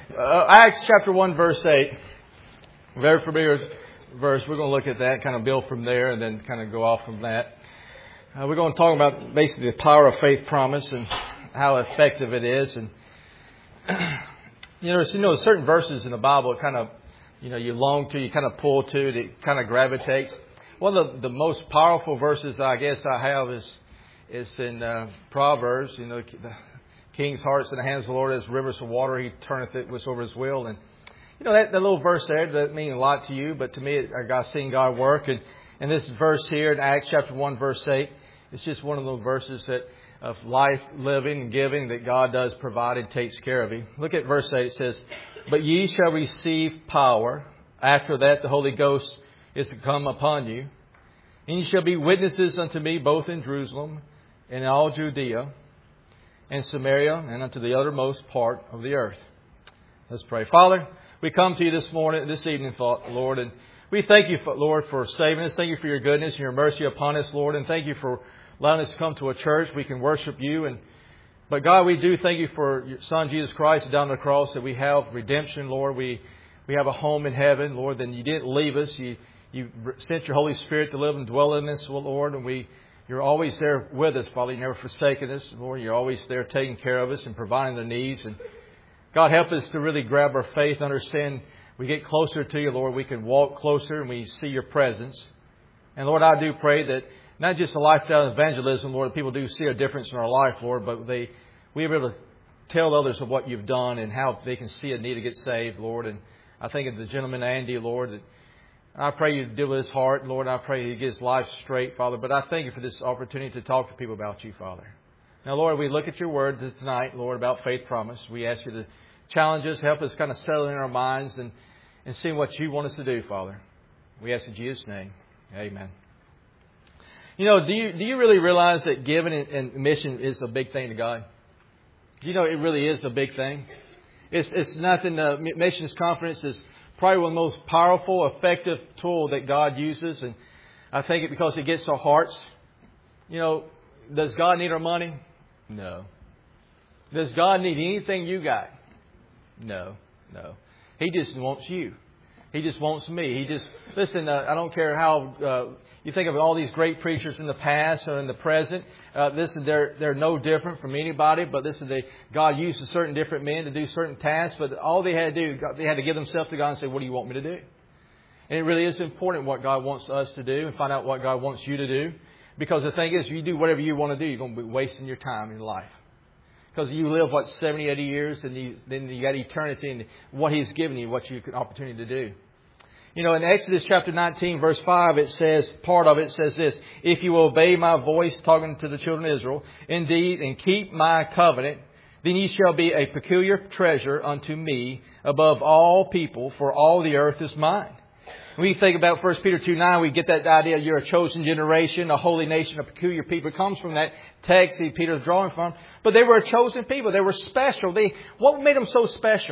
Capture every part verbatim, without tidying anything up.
Uh, Acts chapter one, verse eight. Very familiar verse. We're going to look at that, kind of build from there, and then kind of go off from that. Uh, we're going to talk about basically the power of faith promise and how effective it is. And you know, you know, certain verses in the Bible, it kind of, you know, you long to, you kind of pull to, it kind of gravitates. One of the, the most powerful verses I guess I have is is in uh, Proverbs. You know, the king's heart's in the hands of the Lord as rivers of water. He turneth it whithersoever his will. And you know, that, that little verse there doesn't mean a lot to you, but to me, I got seen God work. And, and this verse here in Acts chapter one, verse eight, it's just one of those verses that of life, living, and giving that God does provide and takes care of you. Look at verse eight. It says, "But ye shall receive power. After that, the Holy Ghost is to come upon you. And ye shall be witnesses unto me both in Jerusalem and in all Judea and Samaria and unto the uttermost part of the earth." Let's pray. Father, we come to you this morning, this evening, Lord, and we thank you, Lord, for saving us. Thank you for your goodness and your mercy upon us, Lord, and thank you for allowing us to come to a church we can worship you. And but God, we do thank you for your Son Jesus Christ down the cross, that we have redemption, Lord. We we have a home in heaven, Lord. Then you didn't leave us. You you sent your Holy Spirit to live and dwell in us, Lord, and we. You're always there with us, Father. You never forsaken us, Lord. You're always there taking care of us and providing the needs. And God, help us to really grab our faith, understand we get closer to you, Lord. We can walk closer and we see your presence. And Lord, I do pray that not just a lifestyle of evangelism, Lord, people do see a difference in our life, Lord, but they we are able to tell others of what you've done and how they can see a need to get saved, Lord. And I think of the gentleman, Andy, Lord, that I pray you deal with his heart, Lord. I pray he gets life straight, Father. But I thank you for this opportunity to talk to people about you, Father. Now, Lord, we look at your word tonight, Lord, about faith promise. We ask you to challenge us, help us kind of settle in our minds and, and see what you want us to do, Father. We ask in Jesus' name. Amen. You know, do you do you really realize that giving and mission is a big thing to God? Do you know it really is a big thing? It's it's nothing. Uh, missions conference is probably one of the most powerful, effective tool that God uses. And I think it because it gets our hearts. You know, does God need our money? No. Does God need anything you got? No, no. He just wants you. He just wants me. He just, listen, uh, I don't care how, uh, you think of all these great preachers in the past or in the present. Uh, listen, they're, they're no different from anybody, but listen, they, God uses certain different men to do certain tasks, but all they had to do, they had to give themselves to God and say, what do you want me to do? And it really is important what God wants us to do and find out what God wants you to do. Because the thing is, if you do whatever you want to do, you're going to be wasting your time in life. Because you live, what, seventy, eighty years, and you, then you got eternity and what He's given you, what you have opportunity to do. You know, in Exodus chapter nineteen, verse five, it says, part of it says this, "If you obey my voice," talking to the children of Israel, "indeed, and keep my covenant, then ye shall be a peculiar treasure unto me above all people, for all the earth is mine." When we think about First Peter two nine, we get that idea you're a chosen generation, a holy nation, a peculiar people. It comes from that text that Peter's drawing from. But they were a chosen people. They were special. They, what made them so special?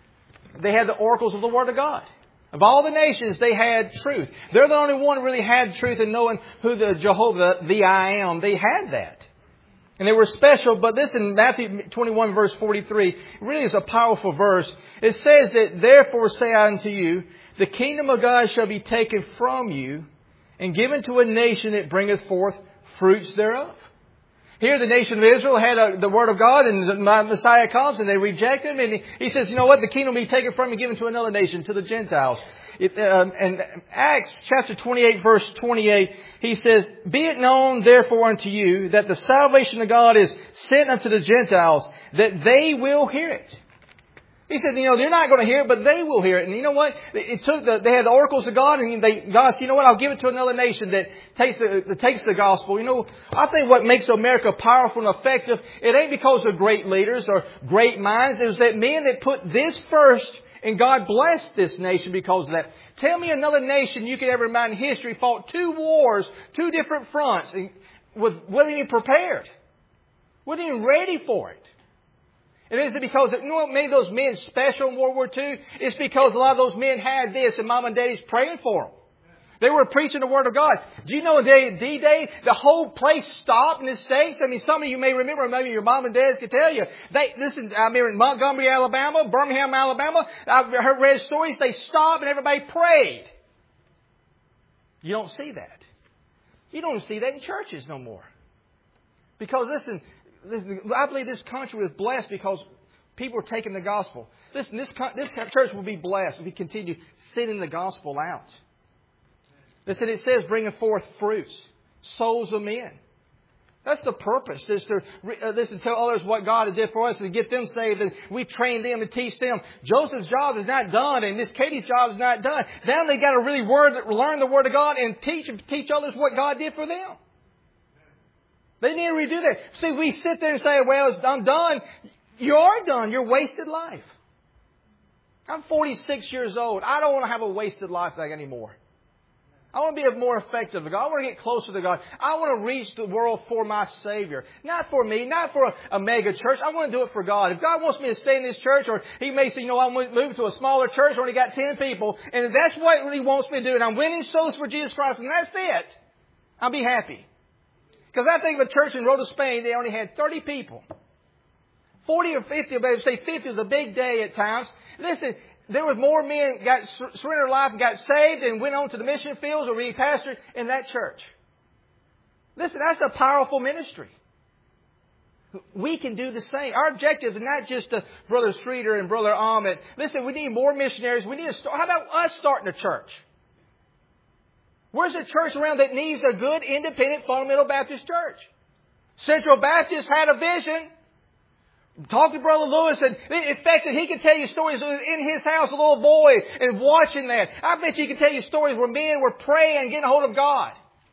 They had the oracles of the Word of God. Of all the nations, they had truth. They're the only one who really had truth in knowing who the Jehovah, the I Am. They had that. And they were special. But this in Matthew twenty-one, verse forty-three, really is a powerful verse. It says that, "Therefore say I unto you, the kingdom of God shall be taken from you and given to a nation that bringeth forth fruits thereof." Here the nation of Israel had a, the Word of God, and the Messiah comes and they reject Him. And he, he says, you know what? The kingdom will be taken from you and given to another nation, to the Gentiles. It, um, and Acts chapter twenty-eight, verse twenty-eight, he says, "Be it known therefore unto you that the salvation of God is sent unto the Gentiles, that they will hear it." He said, you know, they're not going to hear it, but they will hear it. And you know what? It took the, they had the oracles of God, and they, God said, you know what? I'll give it to another nation that takes the, that takes the gospel. You know, I think what makes America powerful and effective, it ain't because of great leaders or great minds. It was that men that put this first, and God blessed this nation because of that. Tell me another nation you can ever remember in history fought two wars, two different fronts, and with, wasn't even prepared. Wasn't even ready for it. And is it because, you know what made those men special in World War Two? It's because a lot of those men had this and Mom and Daddy's praying for them. They were preaching the Word of God. Do you know D-Day, the whole place stopped in the States? I mean, some of you may remember, maybe your mom and dad could tell you. They, listen, I'm here in Montgomery, Alabama, Birmingham, Alabama. I've heard read stories. They stopped and everybody prayed. You don't see that. You don't see that in churches no more. Because listen, listen, I believe this country was blessed because people are taking the gospel. Listen, this, this church will be blessed if we continue sending the gospel out. Listen, it says bringing forth fruits, souls of men. That's the purpose, is to uh, listen, tell others what God has did for us and get them saved. And we train them and teach them. Joseph's job is not done, and Miss Katie's job is not done. Now they got to really word, learn the Word of God and teach teach others what God did for them. They need to redo that. See, we sit there and say, well, I'm done. You are done. You're wasted life. I'm forty-six years old. I don't want to have a wasted life like anymore. I want to be more effective to God. I want to get closer to God. I want to reach the world for my Savior. Not for me, not for a, a mega church. I want to do it for God. If God wants me to stay in this church, or He may say, you know, I'm moving to a smaller church, I only got ten people, and if that's what He wants me to do, and I'm winning souls for Jesus Christ, and that's it, I'll be happy. Because I think of a church in Rota, Spain, they only had thirty people. forty or fifty, but say fifty was a big day at times. Listen, there was more men got surrendered life and got saved and went on to the mission fields or repastored in that church. Listen, that's a powerful ministry. We can do the same. Our objective is not just to Brother Streeter and Brother Ahmed. Listen, we need more missionaries. We need to start. How about us starting a church? Where's a church around that needs a good, independent, fundamental Baptist church? Central Baptist had a vision. Talk to Brother Lewis, and in fact, that he could tell you stories in his house, a little boy, and watching that. I bet you he could tell you stories where men were praying and getting a hold of God.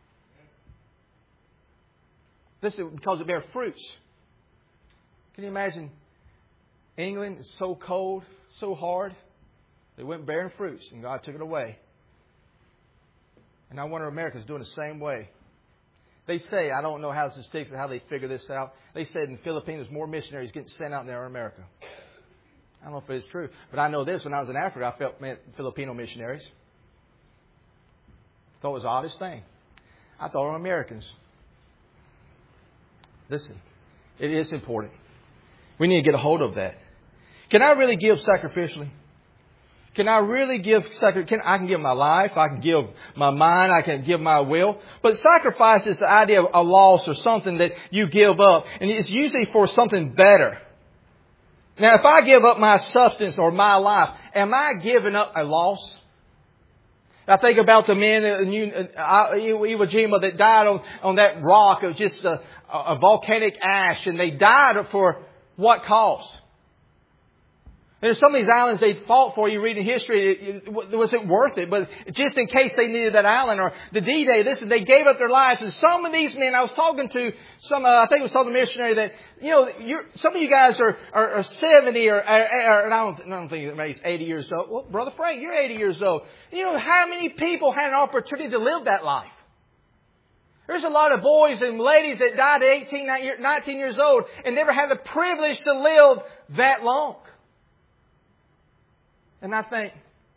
Listen, because it bear fruits. Can you imagine England is so cold, so hard, they went bearing fruits, and God took it away. And I wonder if America's doing the same way. They say, I don't know how statistics or how they figure this out. They said in the Philippines there's more missionaries getting sent out there in America. I don't know if it's true. But I know this, when I was in Africa, I felt met Filipino missionaries. Thought it was the oddest thing. I thought they were Americans. Listen, it is important. We need to get a hold of that. Can I really give sacrificially? Can I really give sacrifice? Can, I can give my life. I can give my mind. I can give my will. But sacrifice is the idea of a loss or something that you give up. And it's usually for something better. Now, if I give up my substance or my life, am I giving up a loss? I think about the men in Iwo Jima that died on, on that rock. It was just a, a volcanic ash. And they died for what cause? There's some of these islands they fought for. You read in history, was it worth it? But just in case they needed that island, or the D-Day, listen, they gave up their lives. And some of these men, I was talking to some, uh, I think it was some missionary that, you know, you're, some of you guys are, are, are seventy or, or, or I don't, I don't think maybe eighty years old. Well, Brother Frank, you're eighty years old. You know, how many people had an opportunity to live that life? There's a lot of boys and ladies that died at eighteen, nineteen years old and never had the privilege to live that long. And I think,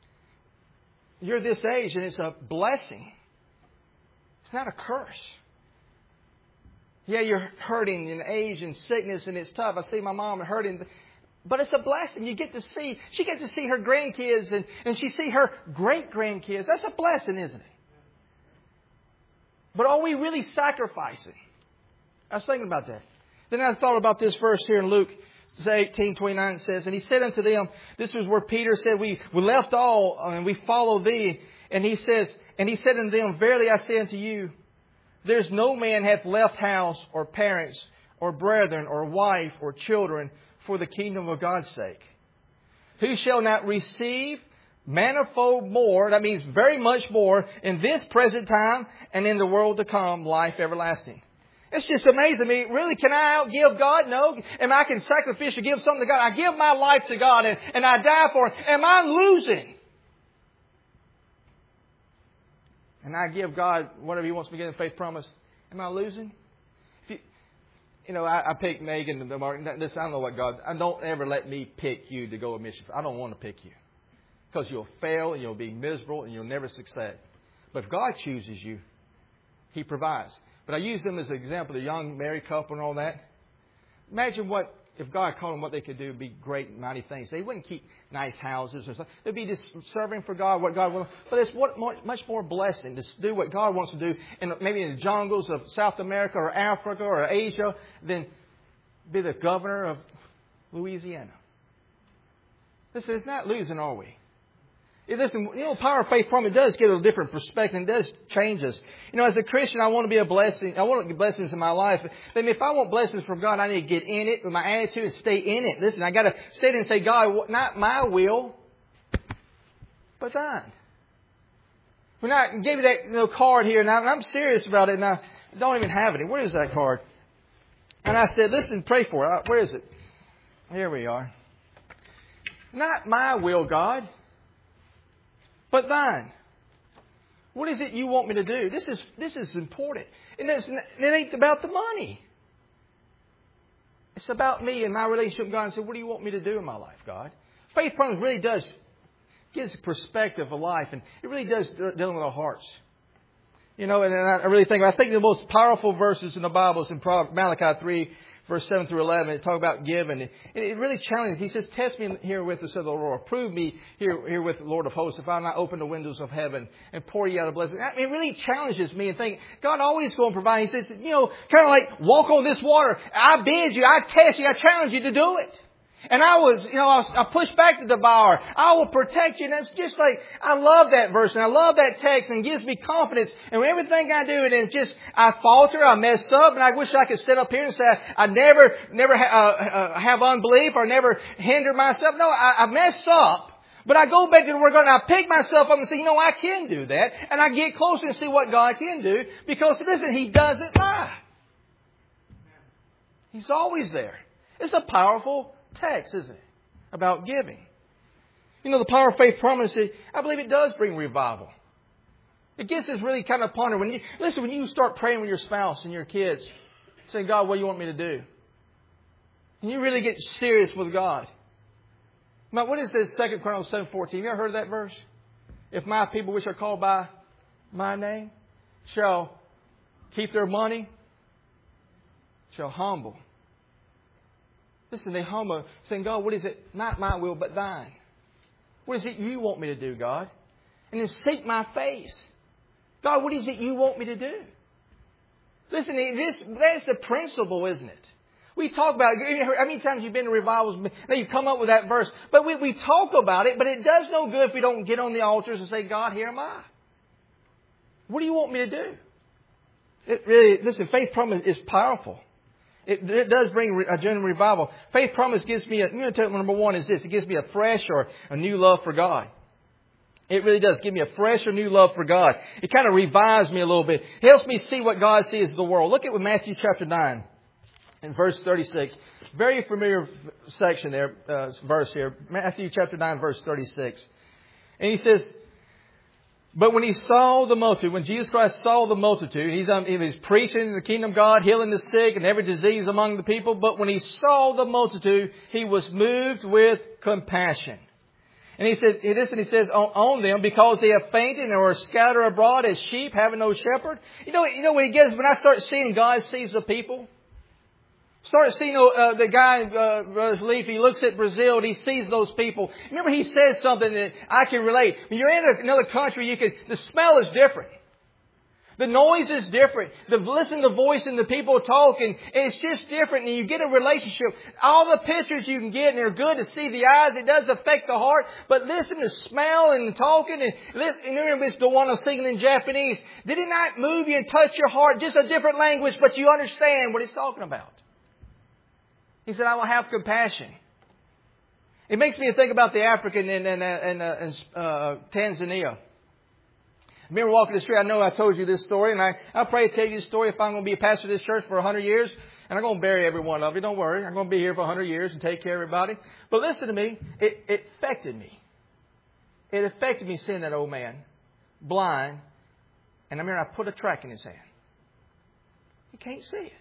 you're this age and it's a blessing. It's not a curse. Yeah, you're hurting in age and sickness and it's tough. I see my mom hurting. But it's a blessing. You get to see, she gets to see her grandkids and, and she see her great-grandkids. That's a blessing, isn't it? But are we really sacrificing? I was thinking about that. Then I thought about this verse here in Luke eighteen twenty-nine. It says, and he said unto them, this was where Peter said, we, we left all and we follow thee. And he says, and he said unto them, verily I say unto you, there's no man hath left house or parents or brethren or wife or children for the kingdom of God's sake, who shall not receive manifold more, that means very much more, in this present time and in the world to come, life everlasting. It's just amazing to me. Really, can I outgive God? No. Am I can sacrificially give something to God? I give my life to God and, and I die for it. Am I losing? And I give God whatever He wants me to get in faith promise. Am I losing? If you, you know, I, I picked Megan and Martin. Listen, I don't know what God... I don't ever let me pick you to go a mission. I don't want to pick you. Because you'll fail and you'll be miserable and you'll never succeed. But if God chooses you, He provides. But I use them as an example, the young married couple and all that. Imagine what, if God called them what they could do, would be great and mighty things. They wouldn't keep nice houses or something. They'd be just serving for God, what God wants. But it's what, more, much more blessing to do what God wants to do, in, maybe in the jungles of South America or Africa or Asia, than be the governor of Louisiana. Listen, it's not losing, are we? Listen, you know, power of faith promise does get a different perspective. It does change us. You know, as a Christian, I want to be a blessing. I want to get blessings in my life. But if I want blessings from God, I need to get in it with my attitude and stay in it. Listen, I got to stay there and say, God, not my will, but thine. When I gave you that you know, card here, and I'm serious about it, and I don't even have it. Where is that card? And I said, listen, pray for it. Where is it? Here we are. Not my will, God, but thine. What is it you want me to do? This is this is important. And it's, it ain't about the money. It's about me and my relationship with God. And say, what do you want me to do in my life, God? Faith promise really does gives perspective of life, and it really does deal with our hearts. You know, and I really think I think the most powerful verses in the Bible is in Malachi three. Verse seven through eleven, it talks about giving. And it really challenges. He says, test me herewith, said the Lord. Prove me here, herewith, the Lord of hosts, if I not open the windows of heaven and pour you out a blessing. I mean, it really challenges me and think, God always going to provide. He says, you know, kind of like walk on this water. I bid you, I test you, I challenge you to do it. And I was, you know, I, was, I pushed back the devourer. I will protect you. And that's just like, I love that verse and I love that text and it gives me confidence. And everything I do, and it's just, I falter, I mess up, and I wish I could sit up here and say, I, I never, never ha, uh, uh, have unbelief or never hinder myself. No, I, I mess up. But I go back to the Word of God and I pick myself up and say, you know, I can do that. And I get closer and see what God can do. Because listen, He doesn't lie. He's always there. It's a powerful text, isn't it? About giving. You know, the power of faith promise, I believe it does bring revival. It gets us really kind of ponder. When you, listen, when you start praying with your spouse and your kids, saying, God, what do you want me to do? And you really get serious with God. Now, what is this? Second Chronicles seven fourteen. You ever heard of that verse? If my people which are called by my name shall keep their money, shall humble. Listen, they humble, saying, God, what is it? Not my will, but thine. What is it you want me to do, God? And then seek my face. God, what is it you want me to do? Listen, this, that's the principle, isn't it? We talk about it. How many times you've been to revivals? Now you come up with that verse. But we, we talk about it, but it does no good if we don't get on the altars and say, God, here am I. What do you want me to do? It really, listen, faith promise is powerful. It, it does bring a genuine revival. Faith promise gives me, a, I'm going to tell you, number one is this. It gives me a fresh or a new love for God. It really does give me a fresh or new love for God. It kind of revives me a little bit. It helps me see what God sees in the world. Look at with Matthew chapter nine and verse thirty-six. Very familiar section there, uh, verse here. Matthew chapter nine, verse thirty-six. And he says, but when he saw the multitude, when Jesus Christ saw the multitude, he's, um, he was preaching the kingdom of God, healing the sick and every disease among the people. But when he saw the multitude, he was moved with compassion. And he said, listen, he says, on, on them, because they have fainted and are scattered abroad as sheep, having no shepherd. You know, you know when he gets, when I start seeing God sees the people, start seeing uh, the guy, uh, Brother Leaf, he looks at Brazil and he sees those people. Remember, he says something that I can relate. When you're in another country, you can, the smell is different. The noise is different. The listen to the voice and the people talking, it's just different. And you get a relationship. All the pictures you can get, and they're good to see the eyes. It does affect the heart. But listen to smell and talking. And listen, remember, it's the one I was singing in Japanese. Did it not move you and touch your heart? Just a different language, but you understand what it's talking about. He said, I will have compassion. It makes me think about the African in, in, in, in uh, Tanzania. I remember walking the street. I know I told you this story, and I, I'll probably tell you this story if I'm going to be a pastor of this church for a hundred years. And I'm going to bury every one of you. Don't worry. I'm going to be here for a hundred years and take care of everybody. But listen to me. It, it affected me. It affected me seeing that old man, blind. And I remember I put a track in his hand. He can't see it.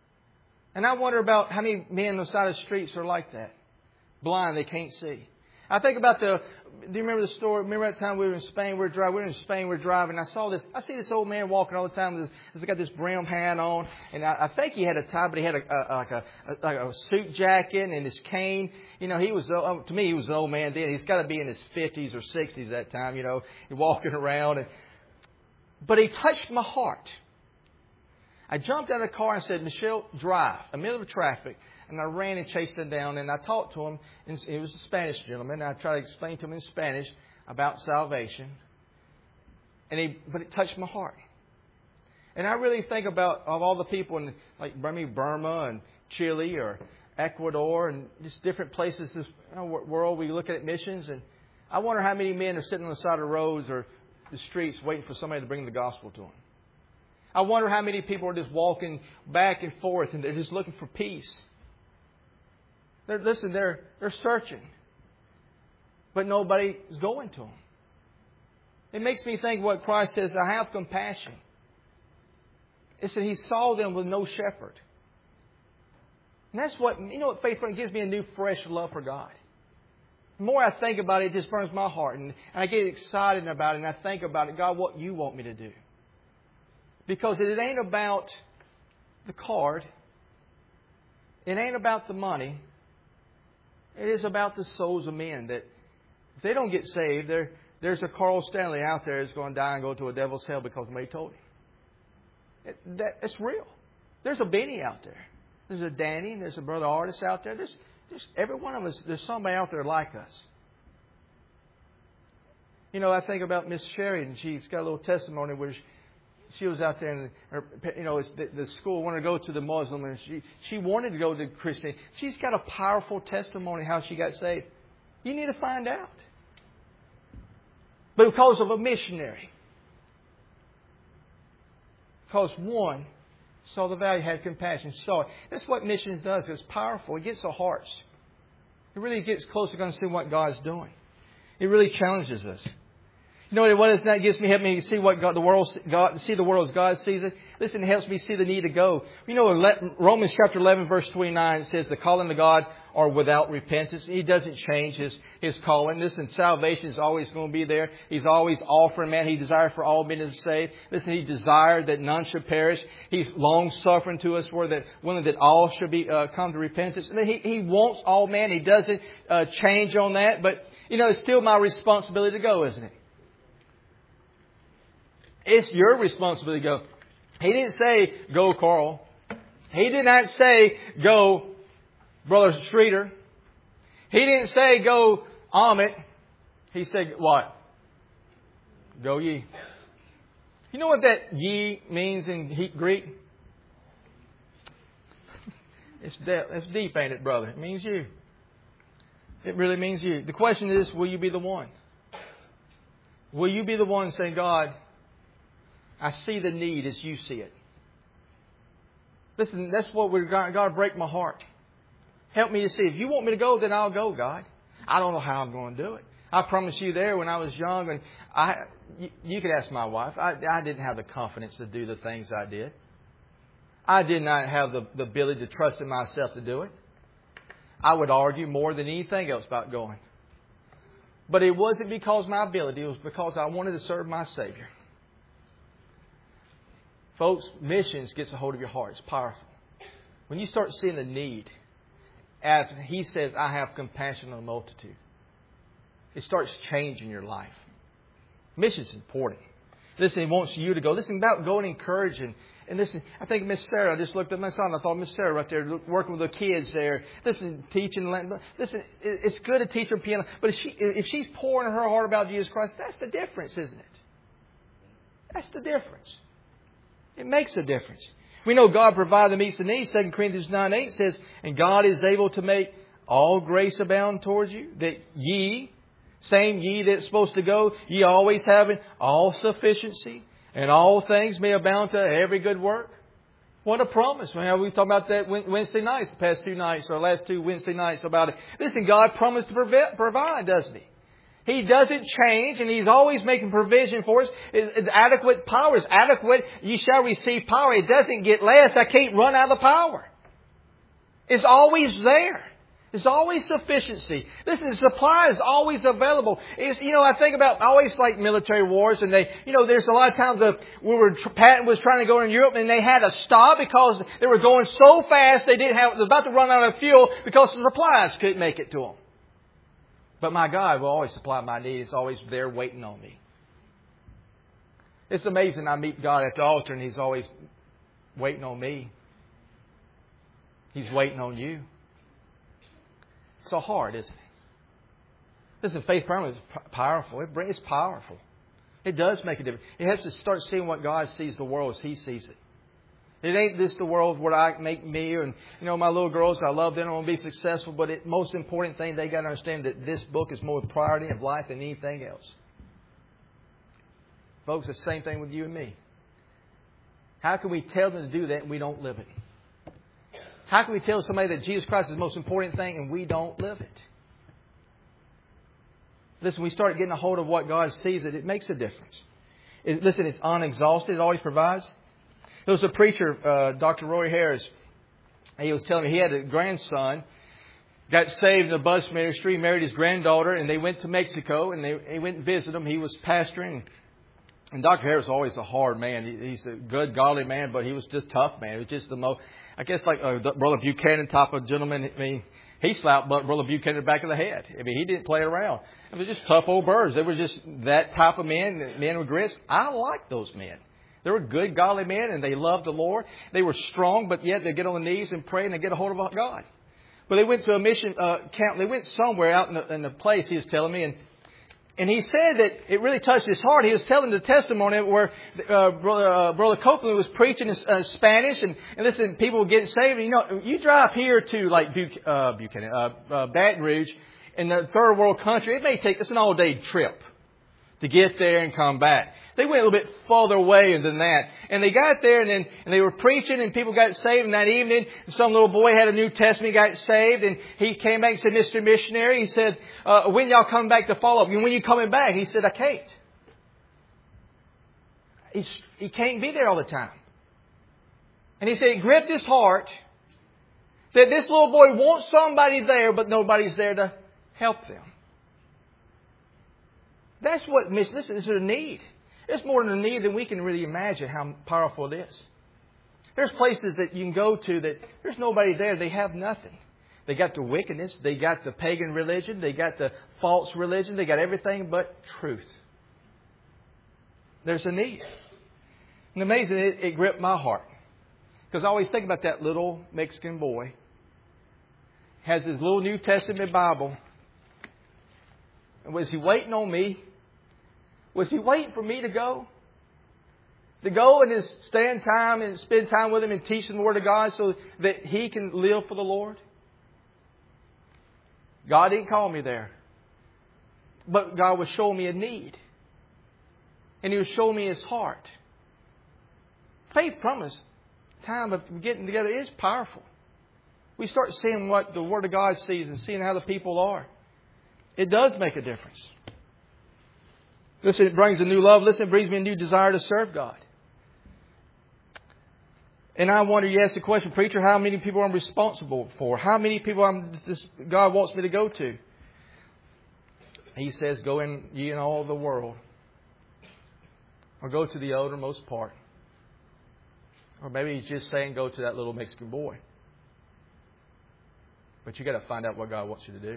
And I wonder about how many men on the side of the streets are like that. Blind, they can't see. I think about the, do you remember the story? Remember that time we were in Spain? We were driving. We were in Spain. We were driving. I saw this. I see this old man walking all the time. With this, he's got this brim hat on, and I, I think he had a tie, but he had a, a like a, a like a suit jacket and his cane. You know, he was uh, to me he was an old man then. He's got to be in his fifties or sixties that time. You know, walking around, and but he touched my heart. I jumped out of the car and said, "Michelle, drive." In the middle of traffic. And I ran and chased him down, and I talked to him. And he was a Spanish gentleman. And I tried to explain to him in Spanish about salvation. And he, but it touched my heart. And I really think about of all the people in like maybe Burma and Chile or Ecuador and just different places in the world. We look at missions, and I wonder how many men are sitting on the side of the roads or the streets waiting for somebody to bring the gospel to them. I wonder how many people are just walking back and forth, and they're just looking for peace. They're, listen, they're, they're searching. But nobody is going to them. It makes me think what Christ says, I have compassion. It said He saw them with no shepherd. And that's what, you know what faith brings? It gives me a new fresh love for God. The more I think about it, it just burns my heart. And I get excited about it and I think about it. God, what you want me to do. Because it ain't about the card. It ain't about the money. It is about the souls of men that if they don't get saved, there, there's a Carl Stanley out there that's going to die and go to a devil's hell because somebody told him. It, that, it's real. There's a Benny out there. There's a Danny and there's a brother artist out there. There's, there's every one of us, there's somebody out there like us. You know, I think about Miss Sherry, and she's got a little testimony where she, She was out there, and her, you know, the, the school wanted to go to the Muslim, and she she wanted to go to Christian. She's got a powerful testimony how she got saved. You need to find out. But because of a missionary, because one saw the value, had compassion, saw it. That's what missions does. It's powerful. It gets our hearts. It really gets closer to understanding what God's doing. It really challenges us. You know what it is? That gives me, help me see what God, the world, God, see the world as God sees it. Listen, it helps me see the need to go. You know, Romans chapter eleven, verse twenty-nine, it says the calling of God are without repentance. He doesn't change His, His calling. Listen, salvation is always going to be there. He's always offering, man. He desired for all men to be saved. Listen, He desired that none should perish. He's long suffering to us for that, willing that all should be, uh, come to repentance. And He, He wants all men. He doesn't, uh, change on that. But, you know, it's still my responsibility to go, isn't it? It's your responsibility to go. He didn't say, go, Carl. He did not say, go, Brother Streeter. He didn't say, go, Amit. He said, what? Go ye. You know what that ye means in Greek? It's, de- it's deep, ain't it, brother? It means you. It really means you. The question is, will you be the one? Will you be the one saying, God, I see the need as you see it. Listen, that's what we're God, God break my heart. Help me to see. If you want me to go, then I'll go, God. I don't know how I'm going to do it. I promise you there when I was young, and I, you, you could ask my wife, I, I didn't have the confidence to do the things I did. I did not have the, the ability to trust in myself to do it. I would argue more than anything else about going. But it wasn't because of my ability. It was because I wanted to serve my Savior. Folks, missions gets a hold of your heart. It's powerful. When you start seeing the need, as He says, I have compassion on the multitude, it starts changing your life. Mission is important. Listen, He wants you to go. Listen, about going and encouraging. And listen, I think Miss Sarah, I just looked at my son. I thought Miss Sarah right there working with the kids there. Listen, teaching. Listen, it's good to teach them piano. But if, she, if she's pouring her heart about Jesus Christ, that's the difference, isn't it? That's the difference. It makes a difference. We know God provides the meets the needs. Second Corinthians nine eight says, and God is able to make all grace abound towards you, that ye, same ye that's supposed to go, ye always having all sufficiency, and all things may abound to every good work. What a promise. Man, we talked about that Wednesday nights, the past two nights, or last two Wednesday nights about it. Listen, God promised to provide, doesn't He? He doesn't change, and He's always making provision for us. It's, it's adequate power. It's adequate. You shall receive power. It doesn't get less. I can't run out of power. It's always there. There's always sufficiency. Listen, the supply is always available. It's, you know, I think about, I always like military wars, and they, you know, there's a lot of times that we were, Patton was trying to go in Europe, and they had to stop because they were going so fast they didn't have, they were about to run out of fuel because the supplies couldn't make it to them. But my God will always supply my needs. He's always there waiting on me. It's amazing. I meet God at the altar, and He's always waiting on me. He's waiting on you. It's so hard, isn't it? Listen, faith promise is powerful. It's powerful. It does make a difference. It helps us start seeing what God sees the world as He sees it. It ain't this the world what I make me and, you know, my little girls, I love them, I want to be successful. But the most important thing, they got to understand that this book is more priority of life than anything else. Folks, the same thing with you and me. How can we tell them to do that and we don't live it? How can we tell somebody that Jesus Christ is the most important thing and we don't live it? Listen, we start getting a hold of what God sees it, it makes a difference. It, listen, it's unexhausted. It always provides. There was a preacher, uh, Doctor Roy Harris. He was telling me he had a grandson, got saved in the bus ministry, married his granddaughter, and they went to Mexico, and they, he went and visited him. He was pastoring. And Doctor Harris was always a hard man. He, he's a good, godly man, but he was just tough, man. He was just the most, I guess, like uh, Brother Buchanan type of gentleman. I mean, he slapped Brother Buchanan in the back of the head. I mean, he didn't play around. It was just tough old birds. They were just that type of men, men with grits. I liked those men. They were good, godly men, and they loved the Lord. They were strong, but yet they get on the knees and pray and they get a hold of God. But they went to a mission uh, camp. They went somewhere out in the, in the place, he was telling me, and And he said that it really touched his heart. He was telling the testimony where uh, Brother, uh, Brother Copeland was preaching in uh, Spanish. And, and listen, people were getting saved. And, you know, you drive here to like Buch- uh, Buchanan, uh, uh, Baton Rouge in the third world country. It may take us an all-day trip to get there and come back. They went a little bit farther away than that. And they got there and then and they were preaching and people got saved. And that evening, some little boy had a New Testament, got saved. And he came back and said, Mister Missionary, he said, uh, when y'all coming back to follow up? And when you coming back? He said, I can't. He's, he can't be there all the time. And he said it gripped his heart that this little boy wants somebody there, but nobody's there to help them. That's what, listen, this is a need. It's more than a need than we can really imagine how powerful it is. There's places that you can go to that there's nobody there. They have nothing. They got the wickedness. They got the pagan religion. They got the false religion. They got everything but truth. There's a need. And amazing, it, it gripped my heart. Because I always think about that little Mexican boy. Has his little New Testament Bible. And was he waiting on me? Was he waiting for me to go? To go and just stand time and spend time with him and teach him the Word of God so that he can live for the Lord? God didn't call me there. But God was showing me a need. And He was showing me His heart. Faith promise, time of getting together is powerful. We start seeing what the Word of God sees and seeing how the people are. It does make a difference. Listen, it brings a new love. Listen, it brings me a new desire to serve God. And I wonder, you ask the question, preacher, how many people I'm responsible for? How many people I'm, this, God wants me to go to? He says, go in ye in all the world. Or go to the outermost part. Or maybe He's just saying, go to that little Mexican boy. But you got to find out what God wants you to do.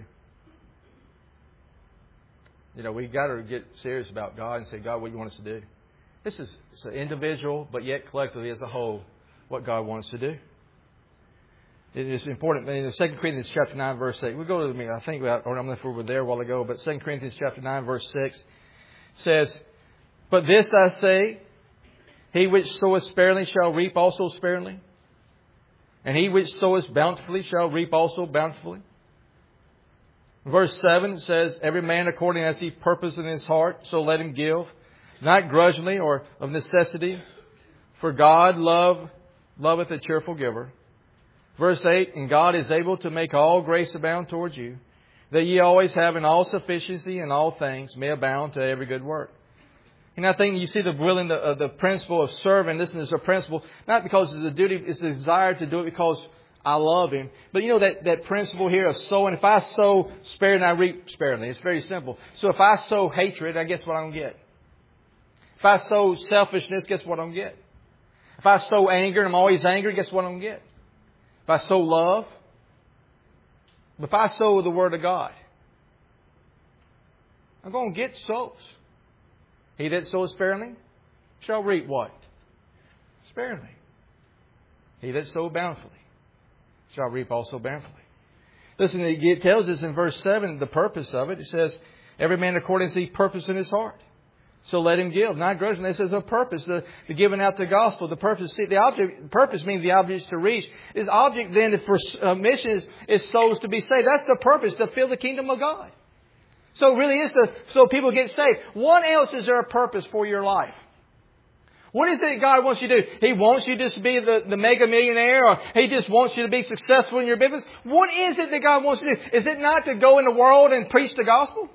You know, we got to get serious about God and say, God, what do you want us to do? This is it's an individual, but yet collectively as a whole, what God wants to do. It is important. In Second Corinthians chapter nine, verse eight, we'll go to me. I think about, or I'm not sure we were there a while ago, but Second Corinthians chapter nine, verse six says, but this I say, he which soweth sparingly shall reap also sparingly. And he which soweth bountifully shall reap also bountifully. Verse seven says, every man according as he purposeth in his heart, so let him give, not grudgingly or of necessity, for God love, loveth a cheerful giver. Verse eight, and God is able to make all grace abound towards you, that ye always have in all sufficiency in all things may abound to every good work. And I think you see the willing, the, uh, the principle of serving. Listen, there's a principle, not because it's a duty, it's a desire to do it because I love Him. But you know that, that principle here of sowing. If I sow sparingly, I reap sparingly. It's very simple. So if I sow hatred, I guess what I'm going to get. If I sow selfishness, guess what I'm going to get. If I sow anger and I'm always angry, guess what I'm going to get. If I sow love. If I sow the Word of God, I'm going to get souls. He that sows sparingly shall reap what? Sparingly. He that sows bountifully shall reap also bountifully. Listen, it tells us in verse seven the purpose of it. It says, every man according to his purpose in his heart. So let him give. Not grudgingly. It says a purpose, the, the giving out the gospel. The purpose, see, the object, purpose means the object is to reach. This object then for uh, mission is, is souls to be saved. That's the purpose, to fill the kingdom of God. So it really is to, so people get saved. What else is there a purpose for your life? What is it God wants you to do? He wants you just to be the, the mega millionaire, or He just wants you to be successful in your business. What is it that God wants you to do? Is it not to go in the world and preach the gospel?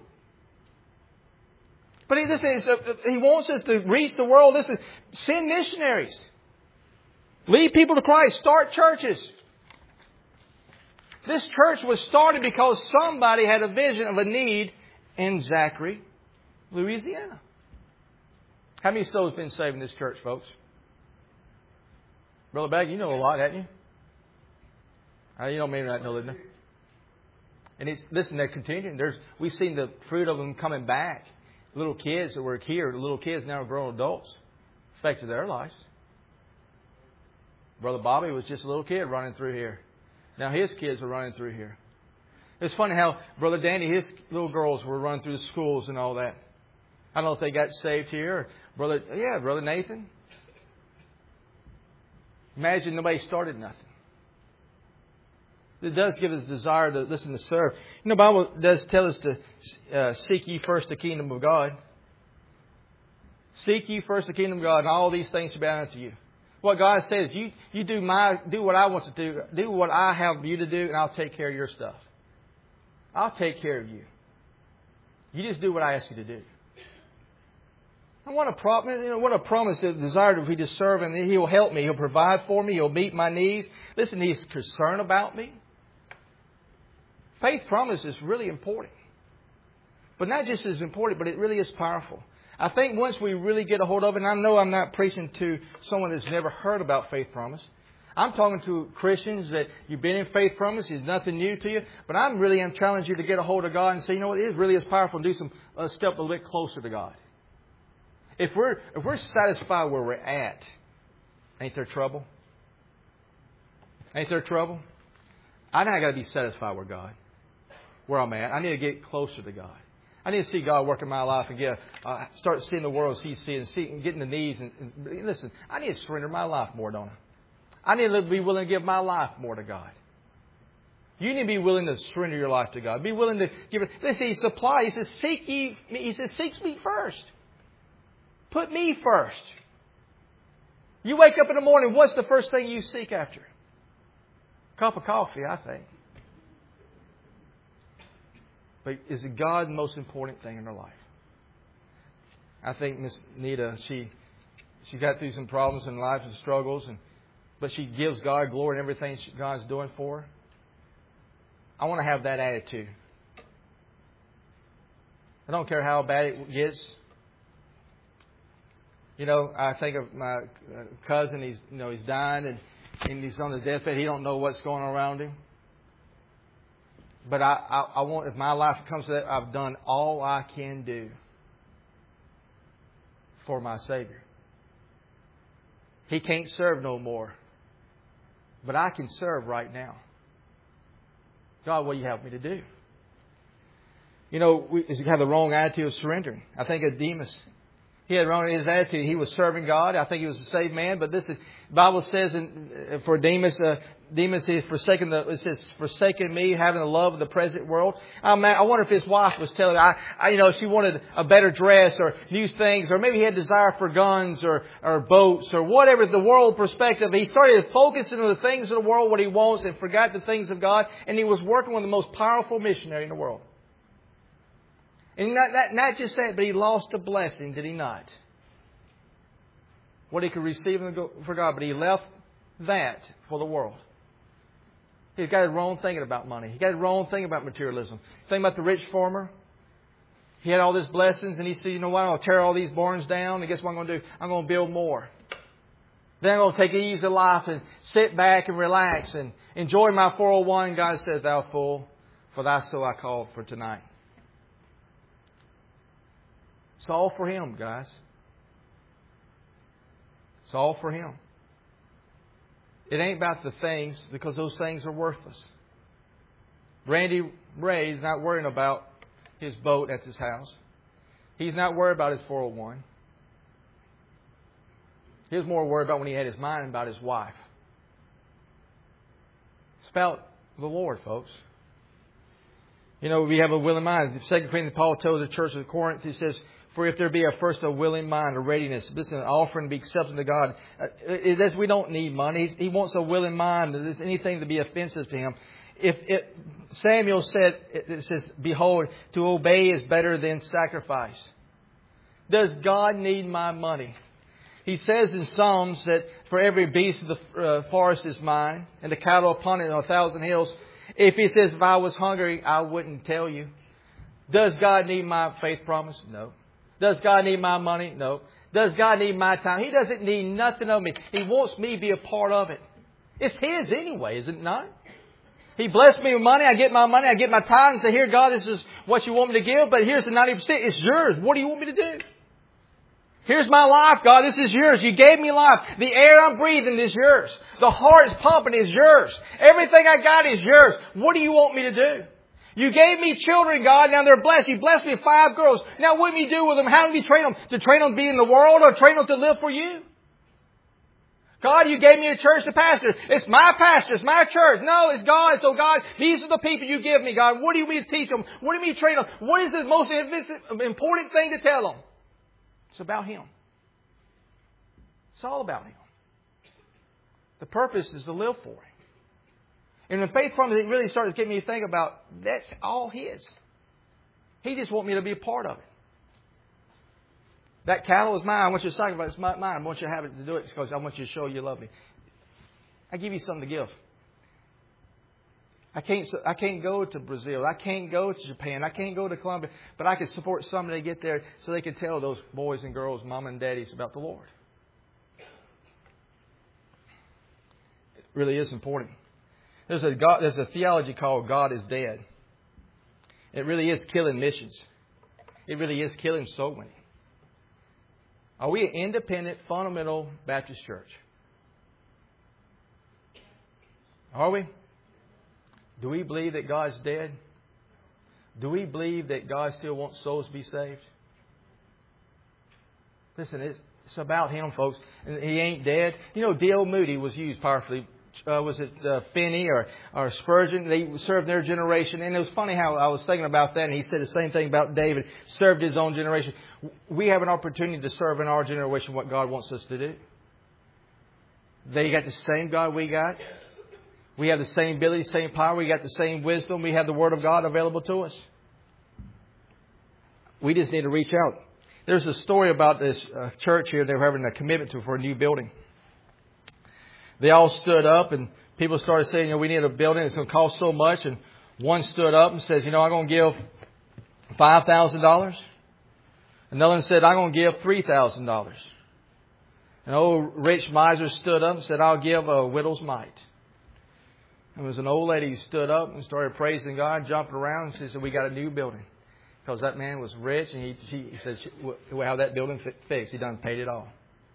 But he, listen, He wants us to reach the world. Listen, send missionaries. Lead people to Christ. Start churches. This church was started because somebody had a vision of a need in Zachary, Louisiana. How many souls have been saved in this church, folks? Brother Bagg, you know a lot, haven't you? Uh, you don't mean that, no, didn't you? And it's, listen, they're continuing. There's, we've seen the fruit of them coming back. Little kids that were here, the little kids now are grown adults. Affected their lives. Brother Bobby was just a little kid running through here. Now his kids are running through here. It's funny how Brother Danny, his little girls were running through the schools and all that. I don't know if they got saved here. Or Brother, yeah, Brother Nathan. Imagine nobody started nothing. It does give us a desire to listen to serve. You know, the Bible does tell us to uh, seek ye first the kingdom of God. Seek ye first the kingdom of God, and all these things shall be added unto you. What God says, you, you do my do what I want to do. Do what I have you to do, and I'll take care of your stuff. I'll take care of you. You just do what I ask you to do. And what a promise! You know, what a promise! The desire to be to serve Him. He will help me. He'll provide for me. He'll meet my needs. Listen, He's concerned about me. Faith promise is really important, but not just as important, but it really is powerful. I think once we really get a hold of it, and I know I'm not preaching to someone that's never heard about faith promise. I'm talking to Christians that you've been in faith promise. It's nothing new to you. But I'm really am challenging you to get a hold of God and say, you know what, it really is powerful, and do some uh, step a little bit closer to God. If we're if we're satisfied where we're at, ain't there trouble? Ain't there trouble? I now got to be satisfied with God, where I'm at. I need to get closer to God. I need to see God work in my life and get uh, start seeing the world as He sees, and see, and getting the needs. And, and listen, I need to surrender my life more, don't I? I need to be willing to give my life more to God. You need to be willing to surrender your life to God. Be willing to give it. Listen, He supplies. He says, "Seek ye." He says, "Seek me first. Put me first." You wake up in the morning. What's the first thing you seek after? A cup of coffee, I think. But is God the most important thing in her life? I think Miss Nita, she she got through some problems in life and struggles, and but she gives God glory in everything God's doing for her. I want to have that attitude. I don't care how bad it gets. You know, I think of my cousin. He's you know he's dying and, and he's on the deathbed. He don't know what's going on around him. But I, I, I want, if my life comes to that, I've done all I can do for my Savior. He can't serve no more. But I can serve right now. God, what do you have me to do? You know, we have the wrong attitude of surrendering. I think of Demas. He had wrong in his attitude. He was serving God. I think he was a saved man. But this is, the Bible says in, for Demas, uh, Demas is forsaken the, it says, forsaken me, having the love of the present world. I, mean, I wonder if his wife was telling him, I, I, you know, she wanted a better dress or new things, or maybe he had desire for guns or, or boats or whatever, the world perspective. He started focusing on the things of the world, what he wants, and forgot the things of God. And he was working with the most powerful missionary in the world. And not, not, not just that, but he lost a blessing, did he not? What he could receive for God, but he left that for the world. He's got his wrong thinking about money. He got his wrong thinking about materialism. Think about the rich farmer. He had all these blessings, and he said, you know what, I'm going to tear all these barns down, and guess what I'm going to do? I'm going to build more. Then I'm going to take an easy life and sit back and relax and enjoy my four oh one. God says, thou fool, for thy soul I called for tonight. It's all for Him, guys. It's all for Him. It ain't about the things, because those things are worthless. Randy Ray's not worrying about his boat at his house. He's not worried about his four oh one. He was more worried about when he had his mind about his wife. It's about the Lord, folks. You know, we have a willing mind. Second Corinthians, Paul told the church of Corinth, he says, for if there be a first a willing mind, a readiness, this is an offering to be accepted to God. It is, we don't need money. He wants a willing mind. There's anything to be offensive to Him. If it, Samuel said, it says, behold, to obey is better than sacrifice. Does God need my money? He says in Psalms that for every beast of the uh, forest is mine, and the cattle upon it on a thousand hills. If He says, if I was hungry, I wouldn't tell you. Does God need my faith promise? No. Does God need my money? No. Does God need my time? He doesn't need nothing of me. He wants me to be a part of it. It's His anyway, is it not? He blessed me with money. I get my money. I get my tithe and say, here, God, this is what you want me to give. But here's the ninety percent. It's yours. What do you want me to do? Here's my life, God. This is yours. You gave me life. The air I'm breathing is yours. The heart is pumping is yours. Everything I got is yours. What do you want me to do? You gave me children, God. Now they're blessed. You blessed me with five girls. Now what do we do with them? How do we train them? To train them to be in the world or train them to live for you? God, you gave me a church to pastor. It's my pastor. It's my church. No, it's God. So God, these are the people you give me, God. What do you mean to teach them? What do you mean to train them? What is the most important thing to tell them? It's about Him. It's all about Him. The purpose is to live for Him. And the faith promise, it really started getting me to think about, that's all His. He just wants me to be a part of it. That cattle is mine. I want you to sacrifice. It's mine. I want you to have it to do it because I want you to show you love me. I give you something to give. I can't. I can't go to Brazil. I can't go to Japan. I can't go to Colombia. But I can support somebody to get there so they can tell those boys and girls, mom and daddies, about the Lord. It really is important. There's a God, there's a theology called God is dead. It really is killing missions. It really is killing so many. Are we an independent, fundamental Baptist church? Are we? Do we believe that God's dead? Do we believe that God still wants souls to be saved? Listen, it's, it's about Him, folks. And He ain't dead. You know, D L Moody was used powerfully. Uh, was it uh, Finney or, or Spurgeon? They served their generation. And it was funny how I was thinking about that. And he said the same thing about David. Served his own generation. We have an opportunity to serve in our generation what God wants us to do. They got the same God we got. We have the same ability, same power. We got the same wisdom. We have the Word of God available to us. We just need to reach out. There's a story about this uh, church here. They were having a commitment to for a new building. They all stood up and people started saying, you know, we need a building. It's going to cost so much. And one stood up and says, you know, I'm going to give five thousand dollars. Another one said, I'm going to give three thousand dollars. An old rich miser stood up and said, I'll give a widow's mite. And there was an old lady who stood up and started praising God, jumping around. And she said, we got a new building. Because that man was rich and he, she, he said, we'll have that building fixed. He done paid it all.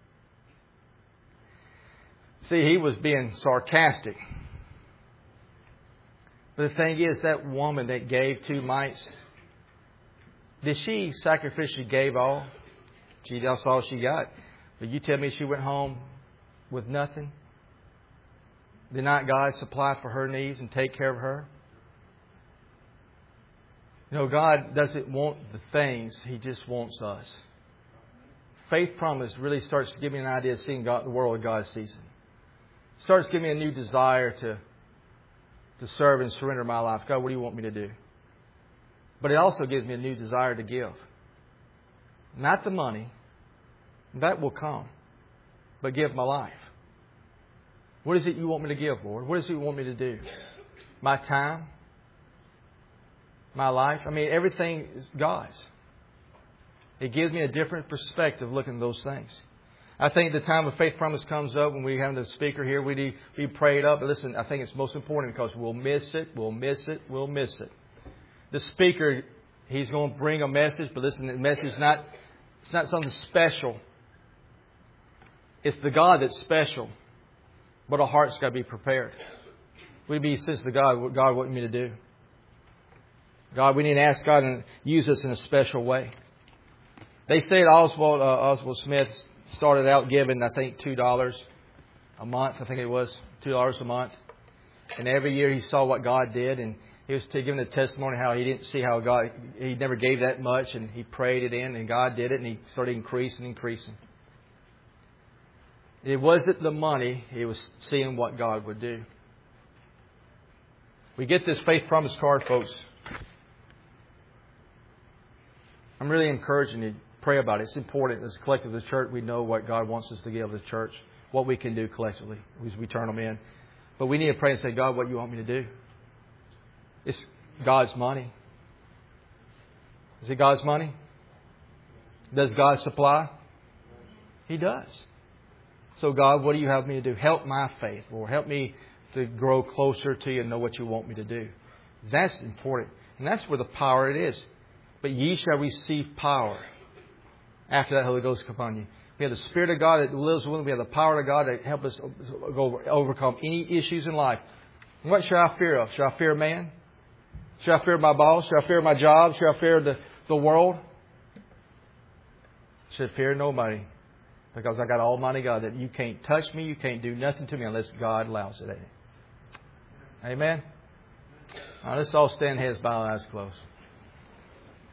See, he was being sarcastic. But the thing is, that woman that gave two mites, did she sacrificially gave all? She, that's all she got. But you tell me she went home with nothing? Did not God supply for her needs and take care of her? You know, God doesn't want the things. He just wants us. Faith promise really starts to give me an idea of seeing God, the world God sees it. Starts giving me a new desire to, to serve and surrender my life. God, what do you want me to do? But it also gives me a new desire to give. Not the money. That will come. But give my life. What is it you want me to give, Lord? What is it you want me to do? my time, my life. I mean, everything is God's. It gives me a different perspective looking at those things. I think the time of faith promise comes up when we have the speaker here. We need, we pray it up. But listen, I think it's most important because we'll miss it, we'll miss it, we'll miss it. The speaker, he's going to bring a message, but listen, the message is not, it's not something special. It's the God that's special. But our heart's got to be prepared. We be sense to God what God wants me to do. God, we need to ask God to use us in a special way. They say that Oswald, uh, Oswald Smith started out giving, I think, two dollars a month. I think it was two dollars a month. And every year he saw what God did. And he was giving a testimony how he didn't see how God, he never gave that much. And he prayed it in and God did it. And he started increasing, increasing. It wasn't the money. It was seeing what God would do. We get this faith promise card, folks. I'm really encouraging you to pray about it. It's important as a collective as a church we know what God wants us to give as a church, what we can do collectively as we turn them in. But we need to pray and say, God, what do you want me to do? It's God's money. Is it God's money? Does God supply? He does. So God, what do you have me to do? Help my faith, Lord. Help me to grow closer to you and know what you want me to do. That's important. And that's where the power it is. But ye shall receive power after that Holy Ghost come upon you. We have the Spirit of God that lives within us. We have the power of God that help us go overcome any issues in life. And what should I fear of? Should I fear man? Should I fear my boss? Should I fear my job? Should I fear the, the world? Should fear nobody. Because I got Almighty God that you can't touch me, you can't do nothing to me unless God allows it. Amen? All right, let's all stand heads, bow, eyes closed.